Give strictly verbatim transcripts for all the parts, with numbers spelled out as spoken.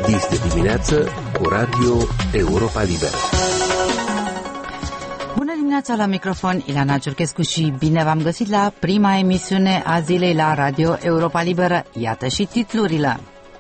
Este dimineață cu Radio Europa Liberă. Bună dimineața, la microfon Ileana Ciurchescu și bine v-am găsit la prima emisiune a zilei la Radio Europa Liberă. Iată și titlurile.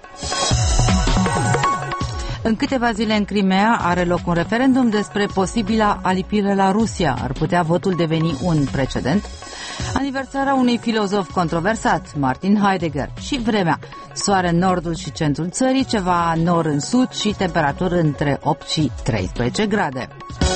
În câteva zile în Crimea are loc un referendum despre posibila alipire la Rusia. Ar putea votul deveni un precedent? Aniversarea unui filozof controversat, Martin Heidegger. Și vremea. Soare în nordul și centrul țării, ceva nor în sud și temperaturi între opt și treisprezece grade.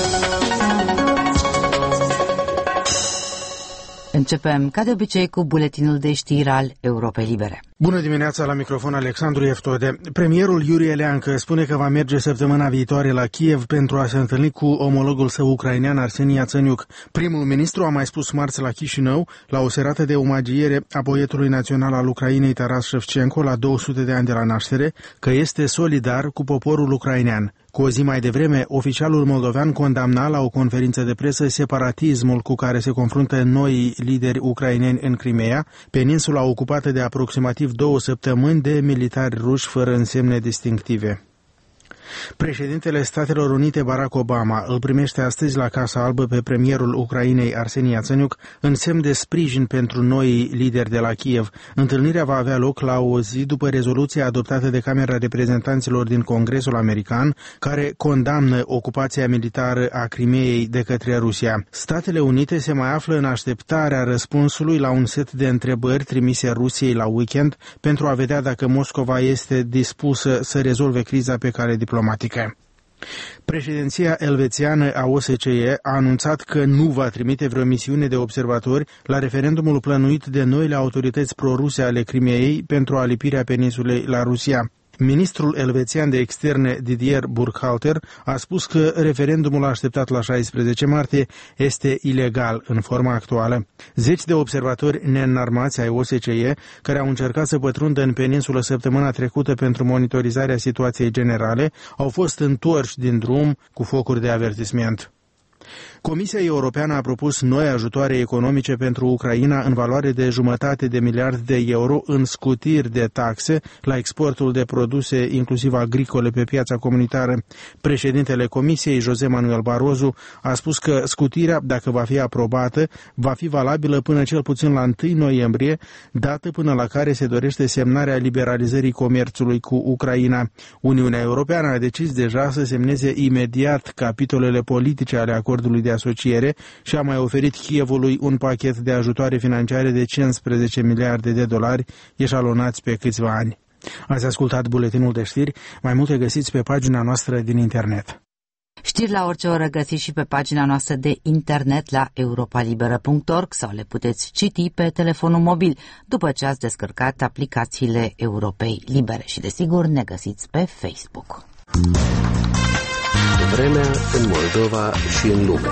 Începem, ca de obicei, cu buletinul de știri al Europei Libere. Bună dimineața, la microfon Alexandru Eftode. Premierul Iurie Leancă spune că va merge săptămâna viitoare la Kiev pentru a se întâlni cu omologul său ucrainean Arseni Iațeniuc. Primul ministru a mai spus marți la Chișinău, la o serată de omagiere a poetului național al Ucrainei Taras Shevchenko la două sute de ani de la naștere, că este solidar cu poporul ucrainean. Cu o zi mai devreme, oficialul moldovean condamna la o conferință de presă separatismul cu care se confruntă noi lideri ucraineni în Crimea, peninsula ocupată de aproximativ două săptămâni de militari ruși fără însemne distinctive. Președintele Statelor Unite Barack Obama îl primește astăzi la Casa Albă pe premierul Ucrainei Arseni Iațeniuc în semn de sprijin pentru noi lideri de la Kiev. Întâlnirea va avea loc la o zi după rezoluția adoptată de Camera Reprezentanților din Congresul American, care condamnă ocupația militară a Crimeei de către Rusia. Statele Unite se mai află în așteptarea răspunsului la un set de întrebări trimise Rusiei la weekend pentru a vedea dacă Moscova este dispusă să rezolve criza pe cale diplomatică. Președinția elvețiană a O S C E a anunțat că nu va trimite vreo misiune de observatori la referendumul plănuit de noile autorități proruse ale Crimeei pentru alipirea peninsulei la Rusia. Ministrul elvețian de externe Didier Burkhalter a spus că referendumul așteptat la șaisprezece martie este ilegal în forma actuală. Zeci de observatori neînarmați ai O S C E, care au încercat să pătrundă în peninsulă săptămâna trecută pentru monitorizarea situației generale, au fost întorși din drum cu focuri de avertisment. Comisia Europeană a propus noi ajutoare economice pentru Ucraina în valoare de jumătate de miliard de euro în scutiri de taxe la exportul de produse, inclusiv agricole, pe piața comunitară. Președintele Comisiei, José Manuel Barroso, a spus că scutirea, dacă va fi aprobată, va fi valabilă până cel puțin la întâi noiembrie, dată până la care se dorește semnarea liberalizării comerțului cu Ucraina. Uniunea Europeană a decis deja să semneze imediat capitolele politice ale acordului de asociere și a mai oferit Kievului un pachet de ajutoare financiare de cincisprezece miliarde de dolari eșalonați pe câțiva ani. Ați ascultat buletinul de știri, mai multe găsiți pe pagina noastră din internet. Știri la orice oră găsiți și pe pagina noastră de internet la europa liberă punct org sau le puteți citi pe telefonul mobil după ce ați descărcat aplicațiile Europei Libere și desigur ne găsiți pe Facebook. Vremea în Moldova și în lume.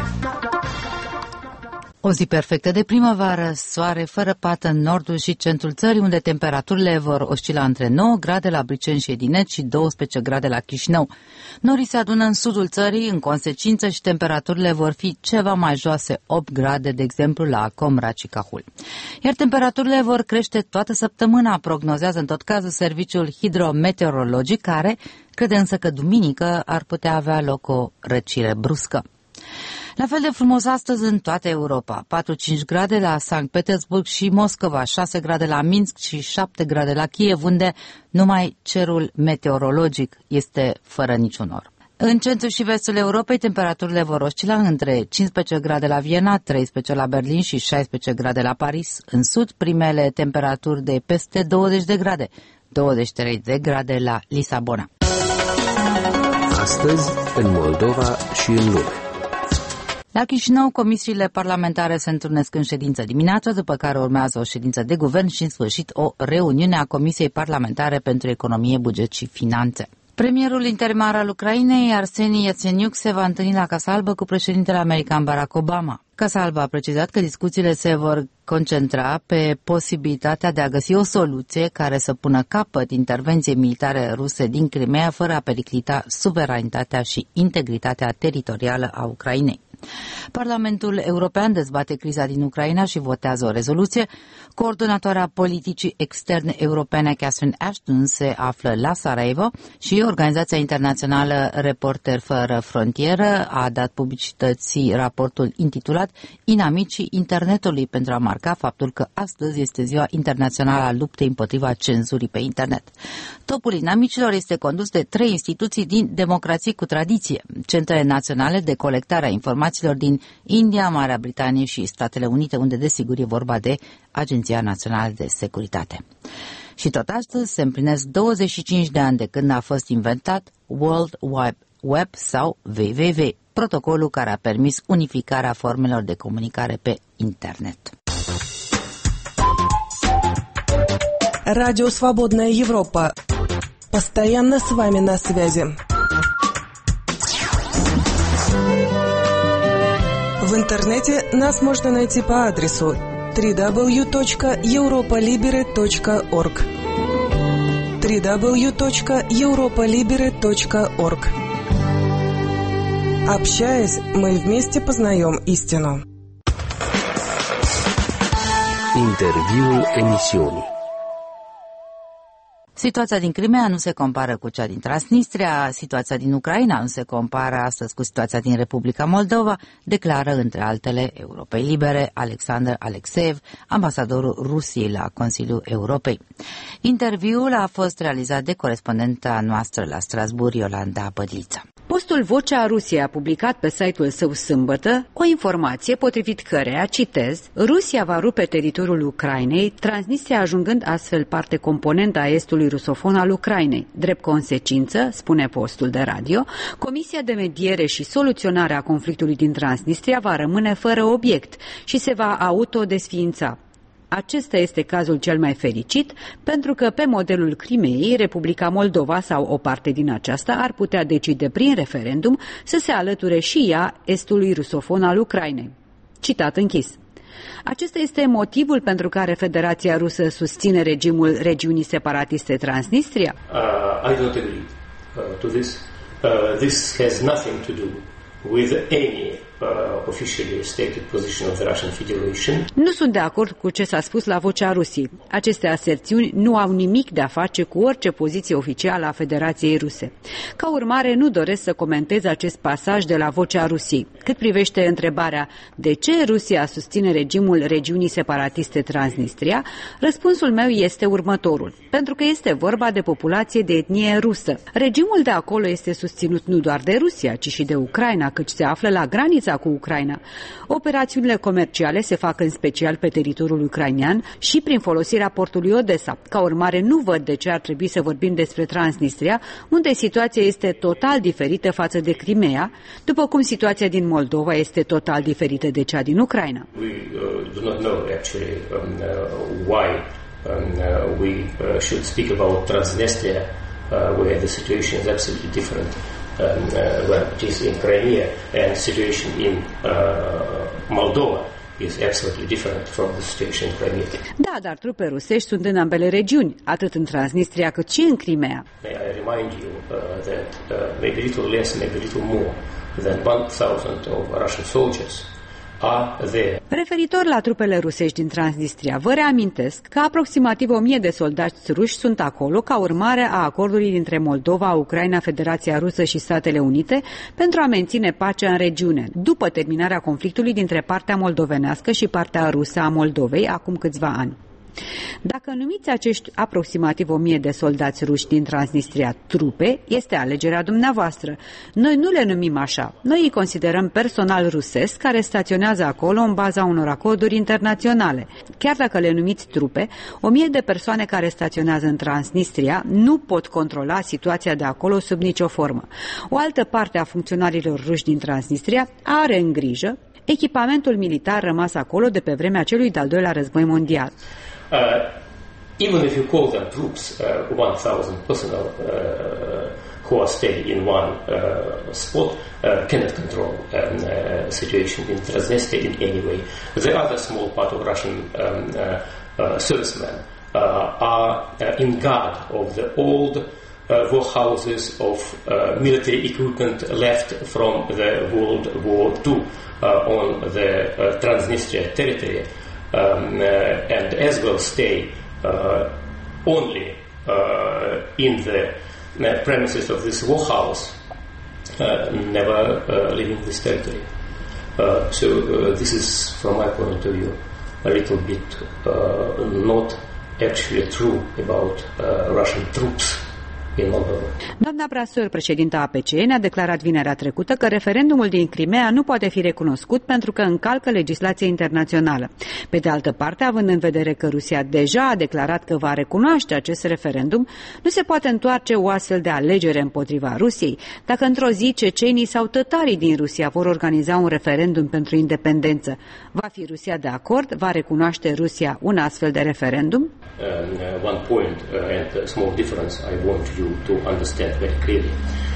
O zi perfectă de primăvară, soare fără pată în nordul și centrul țării, unde temperaturile vor oscila între nouă grade la Briceni și Edinet și douăsprezece grade la Chișinău. Norii se adună în sudul țării, în consecință, și temperaturile vor fi ceva mai joase, opt grade, de exemplu, la Comrat și Cahul. Iar temperaturile vor crește toată săptămâna, prognozează în tot cazul serviciul hidrometeorologic, care crede însă că duminică ar putea avea loc o răcire bruscă. La fel de frumos astăzi în toată Europa, patru-cinci grade la Sankt Petersburg și Moscova, șase grade la Minsk și șapte grade la Kiev, unde numai cerul meteorologic este fără niciun nor. În centrul și vestul Europei, temperaturile vor oscila între cincisprezece grade la Viena, treisprezece la Berlin și șaisprezece grade la Paris. În sud, primele temperaturi de peste douăzeci de grade, douăzeci și trei de grade la Lisabona. Astăzi, în Moldova și în lume. La Chișinău, comisiile parlamentare se întrunesc în ședință dimineața, după care urmează o ședință de guvern și, în sfârșit, o reuniune a Comisiei Parlamentare pentru Economie, Buget și Finanțe. Premierul interimar al Ucrainei, Arseni Iațeniuc, se va întâlni la Casa Albă cu președintele american Barack Obama. Casa Albă a precizat că discuțiile se vor concentra pe posibilitatea de a găsi o soluție care să pună capăt intervenției militare ruse din Crimea fără a periclita suveranitatea și integritatea teritorială a Ucrainei. Parlamentul European dezbate criza din Ucraina și votează o rezoluție. Coordonatoarea politicii externe europene Catherine Ashton se află la Sarajevo și Organizația Internațională Reporteri Fără Frontieră a dat publicității raportul intitulat Inamicii internetului pentru a marca faptul că astăzi este ziua internațională a luptei împotriva cenzurii pe internet. Topul inamicilor este condus de trei instituții din democrații cu tradiție, centrele naționale de colectare a informațiilor din India, Marea Britanie și Statele Unite, unde desigur e vorba de Agenția Națională de Securitate. Și tot astăzi se împlinesc douăzeci și cinci de ani de când a fost inventat World Wide Web sau W W W, protocolul care a permis unificarea formelor de comunicare pe internet. Радио «Свободная Европа». Постоянно с вами на связи. В интернете нас можно найти по адресу дабл ю дабл ю дабл ю точка европа либере точка орг дабл ю дабл ю дабл ю точка европа либере точка орг. Общаясь, мы вместе познаем истину. Interviul emisiunii. Situația din Crimea nu se compară cu cea din Transnistria, situația din Ucraina nu se compară astăzi cu situația din Republica Moldova, declară între altele Europei Libere Alexander Alexeev, ambasadorul Rusiei la Consiliul Europei. Interviul a fost realizat de corespondenta noastră la Strasbourg, Iolanda Bădlița. Postul Vocea Rusiei a publicat pe site-ul său sâmbătă o informație potrivit căreia, citez, Rusia va rupe teritoriul Ucrainei, Transnistria ajungând astfel parte componentă a estului rusofon al Ucrainei. Drept consecință, spune postul de radio, Comisia de Mediere și Soluționare a conflictului din Transnistria va rămâne fără obiect și se va autodesființa. Acesta este cazul cel mai fericit, pentru că pe modelul Crimeei, Republica Moldova sau o parte din aceasta ar putea decide prin referendum să se alăture și ea estului rusofon al Ucrainei. Citat închis. Acesta este motivul pentru care Federația Rusă susține regimul regiunii separatiste Transnistria? Uh, I don't agree uh, to this. Uh, this has nothing to do with any uh, officially stated position of the Russian Federation. Nu sunt de acord cu ce s-a spus la Vocea Rusiei. Aceste aserțiuni nu au nimic de a face cu orice poziție oficială a Federației Ruse. Ca urmare, nu doresc să comentez acest pasaj de la Vocea Rusiei. Cât privește întrebarea de ce Rusia susține regimul regiunii separatiste Transnistria, răspunsul meu este următorul. Pentru că este vorba de populație de etnie rusă. Regimul de acolo este susținut nu doar de Rusia, ci și de Ucraina, căci se află la granița cu Ucraina. Operațiunile comerciale se fac în special pe teritoriul ucrainean și prin folosirea portului Odessa. Ca urmare, nu văd de ce ar trebui să vorbim despre Transnistria, unde situația este total diferită față de Crimea, după cum situația din Moldova este total diferită de cea din Ucraina. We uh, do not know actually um, uh, why um, uh, we uh, should speak about Transnistria, uh, where the situation is absolutely different. Um, uh, well, it is in Crimea, and the situation in uh, Moldova is absolutely different from the situation in Crimea. Da, dar trupe rusești sunt în ambele regiuni, atât în Transnistria cât și în Crimea. May I remind you uh, that uh, maybe a little less, maybe a little more than one thousand of Russian soldiers are there. Referitor la trupele rusești din Transnistria, vă reamintesc că aproximativ o mie de soldați ruși sunt acolo ca urmare a acordului dintre Moldova, Ucraina, Federația Rusă și Statele Unite pentru a menține pacea în regiune, după terminarea conflictului dintre partea moldovenească și partea rusă a Moldovei acum câțiva ani. Dacă numiți acești aproximativ o mie de soldați ruși din Transnistria trupe, este alegerea dumneavoastră. Noi nu le numim așa. Noi îi considerăm personal rusesc care staționează acolo în baza unor acorduri internaționale. Chiar dacă le numiți trupe, o mie de persoane care staționează în Transnistria nu pot controla situația de acolo sub nicio formă. O altă parte a funcționarilor ruși din Transnistria are în grijă echipamentul militar rămas acolo de pe vremea celui de-al doilea război mondial. Uh, even if you call them troops, uh, one thousand personnel uh, who are staying in one uh, spot uh, cannot control um, uh, situation in Transnistria in any way. The other small part of Russian um, uh, uh, servicemen uh, are uh, in guard of the old uh, warehouses of uh, military equipment left from the World War Two uh, on the uh, Transnistria territory, um, uh, and as well stay uh, only uh, in the uh, premises of this warehouse, uh, never uh, leaving this territory. Uh, so uh, this is, from my point of view, a little bit uh, not actually true about uh, Russian troops in Moldova. Doamna Brasor, președinta A P C, ne-a declarat vinerea trecută că referendumul din Crimea nu poate fi recunoscut pentru că încalcă legislația internațională. Pe de altă parte, având în vedere că Rusia deja a declarat că va recunoaște acest referendum, nu se poate întoarce o astfel de alegere împotriva Rusiei. Dacă într-o zi cecenii sau tătarii din Rusia vor organiza un referendum pentru independență, va fi Rusia de acord? Va recunoaște Rusia un astfel de referendum? Um, one point uh, and a small difference I want you to understand very clearly.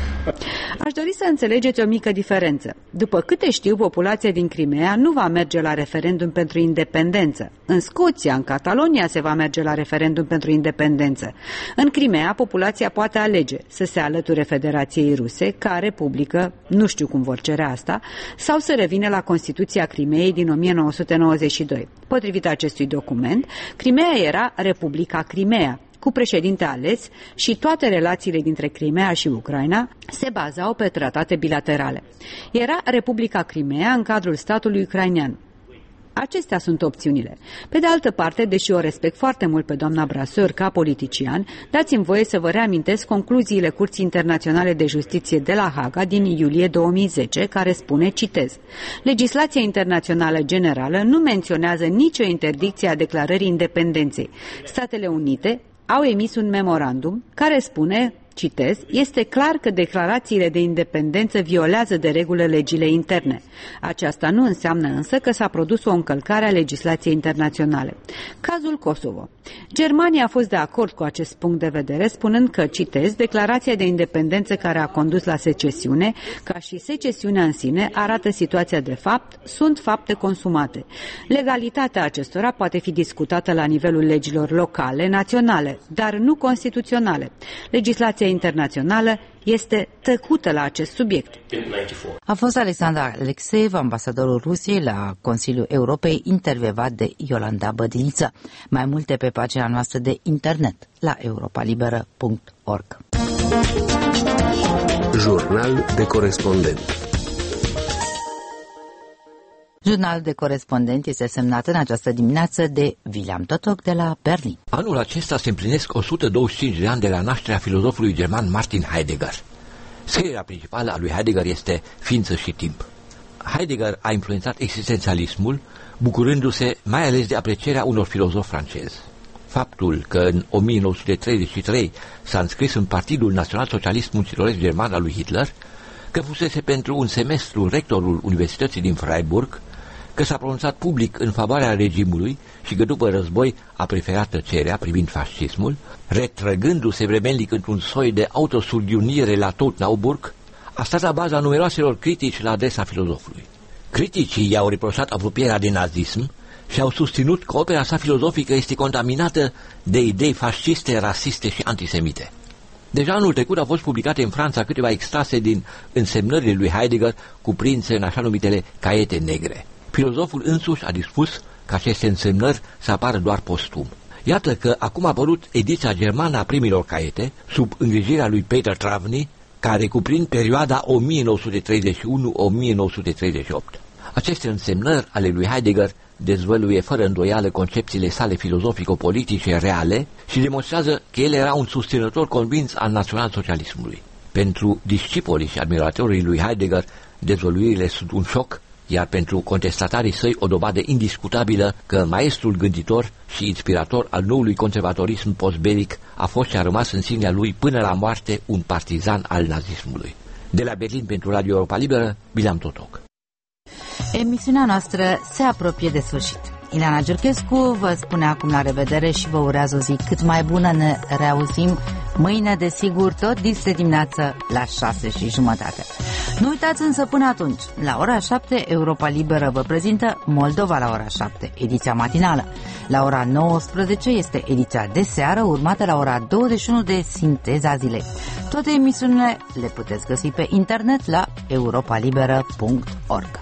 Aș dori să înțelegeți o mică diferență. După câte știu, populația din Crimea nu va merge la referendum pentru independență. În Scoția, în Catalonia se va merge la referendum pentru independență. În Crimea, populația poate alege să se alăture Federației Ruse, ca republică, nu știu cum vor cere asta, sau să revină la Constituția Crimeei din o mie nouă sute nouăzeci și doi. Potrivit acestui document, Crimea era Republica Crimea, cu președinte ales, și toate relațiile dintre Crimea și Ucraina se bazau pe tratate bilaterale. Era Republica Crimea în cadrul statului ucrainean. Acestea sunt opțiunile. Pe de altă parte, deși o respect foarte mult pe doamna Brasor ca politician, dați-mi voie să vă reamintesc concluziile Curții Internaționale de Justiție de la Haga din iulie două mii zece, care spune, citez, legislația internațională generală nu menționează nicio interdicție a declarării independenței. Statele Unite au emis un memorandum care spune, citez, este clar că declarațiile de independență violează de regulă legile interne. Aceasta nu înseamnă însă că s-a produs o încălcare a legislației internaționale. Cazul Kosovo. Germania a fost de acord cu acest punct de vedere, spunând că, citez, declarația de independență care a condus la secesiune, ca și secesiunea în sine, arată situația de fapt, sunt fapte consumate. Legalitatea acestora poate fi discutată la nivelul legilor locale, naționale, dar nu constituționale. Legislația internațională este tăcută la acest subiect. A fost Alexandra Alexeev, ambasadorul Rusiei la Consiliul Europei, intervievat de Iolanda Bădiliță. Mai multe pe pagina noastră de internet la europa liberă punct org. Jurnal de corespondent. Jurnal de corespondent este semnat în această dimineață de William Totok de la Berlin. Anul acesta se împlinesc o sută douăzeci și cinci de ani de la nașterea filozofului german Martin Heidegger. Scrierea principală a lui Heidegger este Ființă și timp. Heidegger a influențat existențialismul, bucurându-se mai ales de aprecierea unor filozofi francezi. Faptul că în o mie nouă sute treizeci și trei s-a înscris în Partidul Național-Socialist Muncitoresc German al lui Hitler, că fusese pentru un semestru rectorul Universității din Freiburg, că s-a pronunțat public în favoarea regimului și că după război a preferat tăcerea privind fascismul, retrăgându-se vremelnic într-un soi de autosurghiunire la Tottenauburg, a stat la baza numeroaselor critici la adresa filozofului. Criticii i-au reproșat apropierea de nazism și au susținut că opera sa filozofică este contaminată de idei fasciste, rasiste și antisemite. Deja anul trecut au fost publicate în Franța câteva extrase din însemnările lui Heidegger cuprinse în așa numitele caiete negre. Filozoful însuși a dispus ca aceste însemnări să apară doar postum. Iată că acum a apărut ediția germană a primilor caiete, sub îngrijirea lui Peter Travny, care cuprind perioada o mie nouă sute treizeci și unu - o mie nouă sute treizeci și opt. Aceste însemnări ale lui Heidegger dezvăluie fără îndoială concepțiile sale filozofico-politice reale și demonstrează că el era un susținător convins al național-socialismului. Pentru discipolii și admiratorii lui Heidegger, dezvăluirile sunt un șoc, iar pentru contestatarii săi o dovadă indiscutabilă că maestrul gânditor și inspirator al noului conservatorism postbelic a fost și a rămas în sinea lui până la moarte un partizan al nazismului. De la Berlin pentru Radio Europa Liberă, William Totok. Emisiunea noastră se apropie de sfârșit. Ileana Giurchescu vă spune acum la revedere și vă urează o zi cât mai bună. Ne reauzim mâine, desigur, tot dis de dimineață la șase și jumătate. Nu uitați însă până atunci, la ora șapte, Europa Liberă vă prezintă Moldova la ora șapte, ediția matinală. La ora nouăsprezece este ediția de seară, urmată la ora douăzeci și unu de Sinteza Zilei. Toate emisiunile le puteți găsi pe internet la europa liberă punct org.